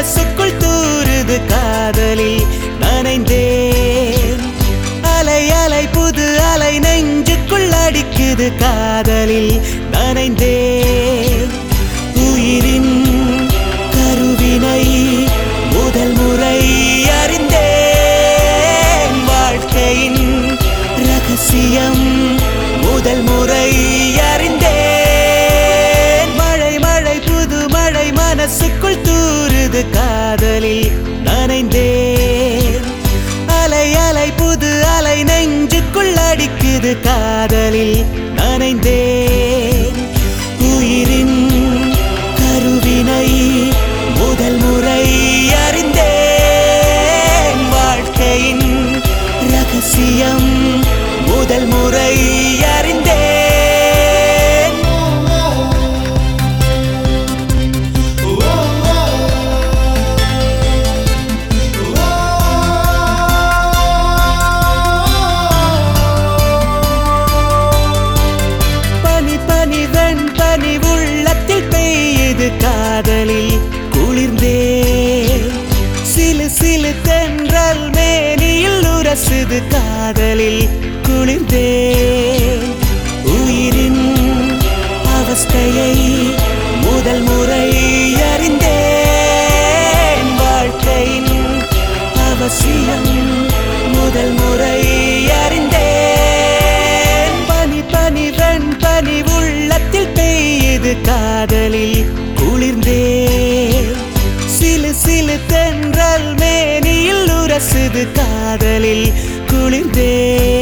மனசுக்குள் தூறுது காதலில் நனைந்தேன் அலை அலை புது அலை நெஞ்சுக்குள் அடிக்குது காதலில் நனைந்தேன் உயிரின் கருவினை முதல் முறை அறிந்தேன் வாழ்க்கையின் ரகசியம் முதல் முறை அறிந்தேன் மழை மழை புது மழை மனசுக்குள் தூறுது காதலில் நனைந்தேன் அலை அலை புது அலை நெஞ்சுக்குள் அடிக்குது காதலில் நனைந்தேன் உயிரின் கருவினை முதல் முறை அறிந்தேன் வாழ்க்கையின் ரகசியம் முதல் முறை அறிந்தேன் பனி பனி வெண்பனி உள்ளத்தில் பெய்யுது காதலில் குளிர்ந்தேன் சிலு சிலு தென்றல் மேனியில் உரசுது காதலில் குளிர்ந்தேன் உயிரின் அவஸ்தையை முதல் முறை அறிந்தேன் வாழ்க்கையின் அவசியம் முதல் முறை அறிந்தேன் பனி பனி வெண்பனி உள்ளத்தில் பெய்யுது காதலில் குளிர்ந்தேன் சிலு சிலு தென்றல் மேனியில் உரசுது காதலில் குளிர்ந்தேன்